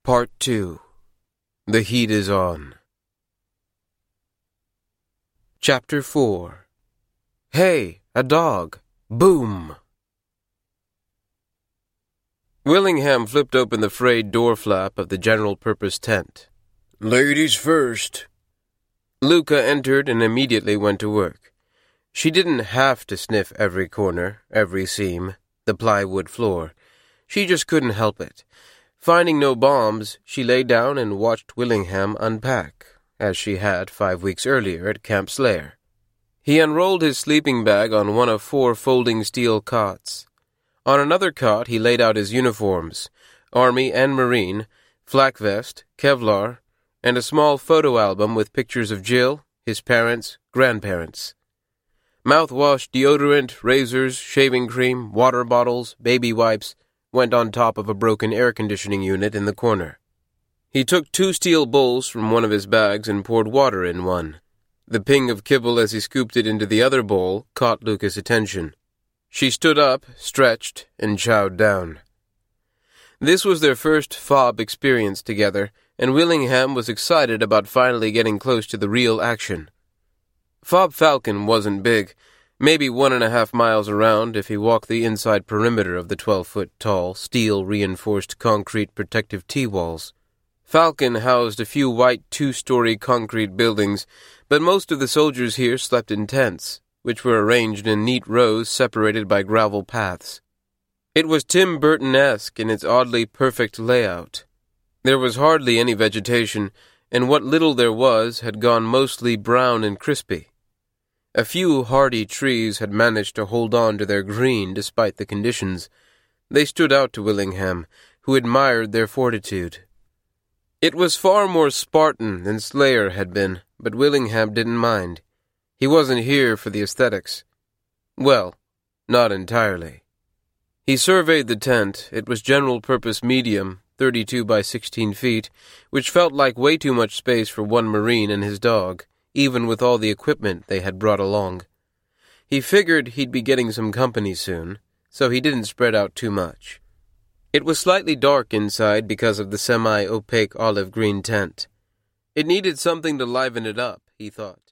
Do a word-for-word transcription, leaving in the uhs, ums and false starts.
Part two. The Heat is On. Chapter four. Hey, a dog! Boom! Willingham flipped open the frayed door flap of the general-purpose tent. Ladies first. Luca entered and immediately went to work. She didn't have to sniff every corner, every seam, the plywood floor. She just couldn't help it. Finding no bombs, she lay down and watched Willingham unpack, as she had five weeks earlier at Camp Slayer. He unrolled his sleeping bag on one of four folding steel cots. On another cot he laid out his uniforms, Army and Marine, flak vest, Kevlar, and a small photo album with pictures of Jill, his parents, grandparents. Mouthwash, deodorant, razors, shaving cream, water bottles, baby wipes went on top of a broken air conditioning unit in the corner. He took two steel bowls from one of his bags and poured water in one. The ping of kibble as he scooped it into the other bowl caught Luca's attention. She stood up, stretched, and chowed down. This was their first fob experience together, and Willingham was excited about finally getting close to the real action. Fob Falcon wasn't big, maybe one and a half miles around if he walked the inside perimeter of the twelve-foot-tall, steel-reinforced concrete protective T-walls. Falcon housed a few white two-story concrete buildings, but most of the soldiers here slept in tents, which were arranged in neat rows separated by gravel paths. It was Tim Burton-esque in its oddly perfect layout. There was hardly any vegetation, and what little there was had gone mostly brown and crispy. A few hardy trees had managed to hold on to their green despite the conditions. They stood out to Willingham, who admired their fortitude. It was far more Spartan than Slayer had been, but Willingham didn't mind. He wasn't here for the aesthetics. Well, not entirely. He surveyed the tent. It was general-purpose medium, thirty-two by sixteen feet, which felt like way too much space for one Marine and his dog, even with all the equipment they had brought along. He figured he'd be getting some company soon, so he didn't spread out too much. It was slightly dark inside because of the semi-opaque olive-green tent. It needed something to liven it up, he thought.